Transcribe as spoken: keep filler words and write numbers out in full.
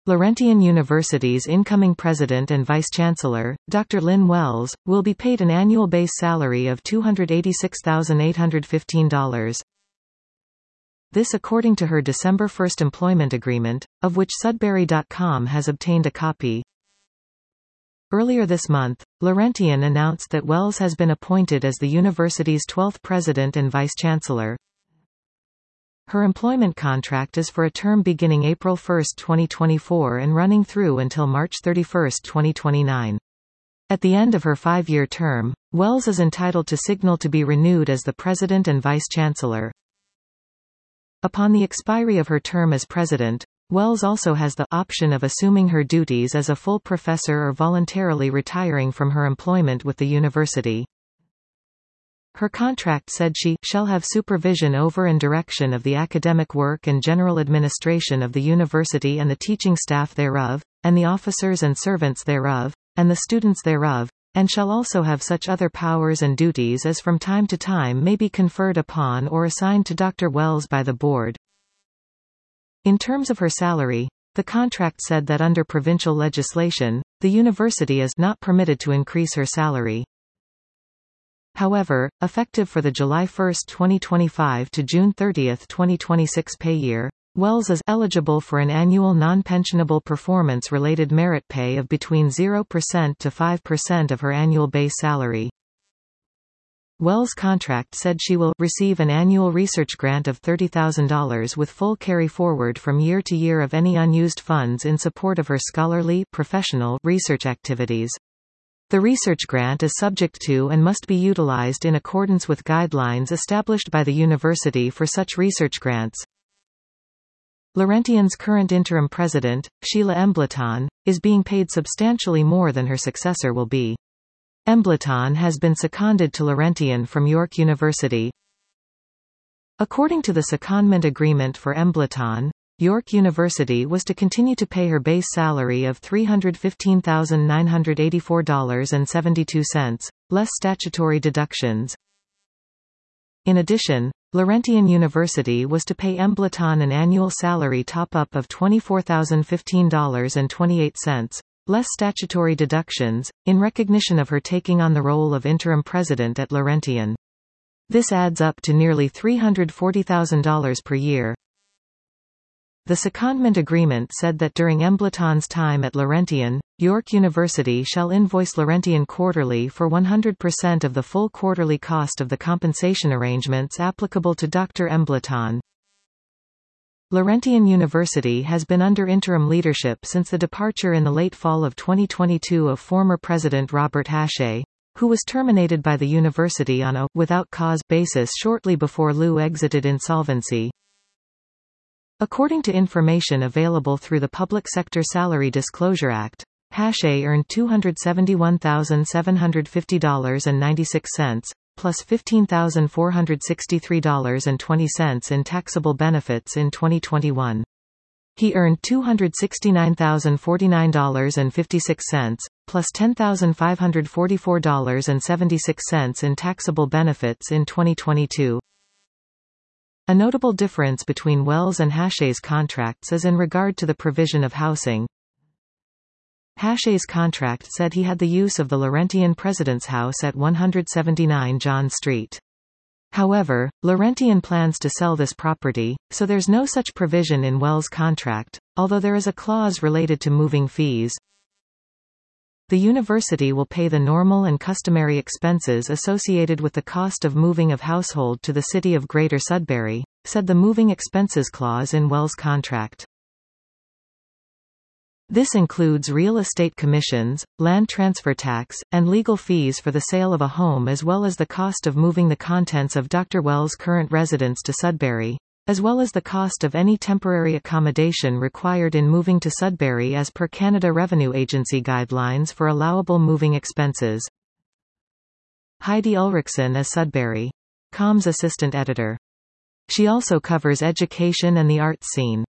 Laurentian University's incoming president and vice-chancellor, Doctor Lynn Wells, will be paid an annual base salary of two hundred eighty-six thousand eight hundred fifteen dollars. This according to her December first employment agreement, of which Sudbury dot com has obtained a copy. Earlier this month, Laurentian announced that Wells has been appointed as the university's twelfth president and vice-chancellor. Her employment contract is for a term beginning April first twenty twenty-four and running through until March thirty-first twenty twenty-nine. At the end of her five-year term, Wells is entitled to signal to be renewed as the president and vice-chancellor. Upon the expiry of her term as president, Wells also has the option of assuming her duties as a full professor or voluntarily retiring from her employment with the university. Her contract said she shall have supervision over and direction of the academic work and general administration of the university and the teaching staff thereof, and the officers and servants thereof, and the students thereof, and shall also have such other powers and duties as from time to time may be conferred upon or assigned to Doctor Wells by the board. In terms of her salary, the contract said that under provincial legislation, the university is not permitted to increase her salary. However, effective for the July first twenty twenty-five to June thirtieth twenty twenty-six pay year, Wells is eligible for an annual non-pensionable performance-related merit pay of between zero percent to five percent of her annual base salary. Wells' contract said she will receive an annual research grant of thirty thousand dollars with full carry-forward from year to year of any unused funds in support of her scholarly, professional research activities. The research grant is subject to and must be utilized in accordance with guidelines established by the university for such research grants. Laurentian's current interim president, Sheila Embleton, is being paid substantially more than her successor will be. Embleton has been seconded to Laurentian from York University. According to the secondment agreement for Embleton, York University was to continue to pay her base salary of three hundred fifteen thousand nine hundred eighty-four dollars and seventy-two cents, less statutory deductions. In addition, Laurentian University was to pay Embleton an annual salary top-up of twenty-four thousand fifteen dollars and twenty-eight cents, less statutory deductions, in recognition of her taking on the role of interim president at Laurentian. This adds up to nearly three hundred forty thousand dollars per year. The secondment agreement said that during Embleton's time at Laurentian, York University shall invoice Laurentian quarterly for one hundred percent of the full quarterly cost of the compensation arrangements applicable to Doctor Embleton. Laurentian University has been under interim leadership since the departure in the late fall of twenty twenty-two of former President Robert Hache, who was terminated by the university on a without cause basis shortly before L U exited insolvency. According to information available through the Public Sector Salary Disclosure Act, Hache earned two hundred seventy-one thousand seven hundred fifty dollars and ninety-six cents, plus fifteen thousand four hundred sixty-three dollars and twenty cents in taxable benefits in twenty twenty-one. He earned two hundred sixty-nine thousand forty-nine dollars and fifty-six cents, plus ten thousand five hundred forty-four dollars and seventy-six cents in taxable benefits in twenty twenty-two. A notable difference between Wells and Hache's contracts is in regard to the provision of housing. Hache's contract said he had the use of the Laurentian President's House at one seventy-nine John Street. However, Laurentian plans to sell this property, so there's no such provision in Wells' contract, although there is a clause related to moving fees. The university will pay the normal and customary expenses associated with the cost of moving of household to the city of Greater Sudbury, said the moving expenses clause in Wells' contract. This includes real estate commissions, land transfer tax, and legal fees for the sale of a home, as well as the cost of moving the contents of Doctor Wells' current residence to Sudbury, as well as the cost of any temporary accommodation required in moving to Sudbury as per Canada Revenue Agency guidelines for allowable moving expenses. Heidi Ulrichsen as Sudbury dot com's assistant editor. She also covers education and the arts scene.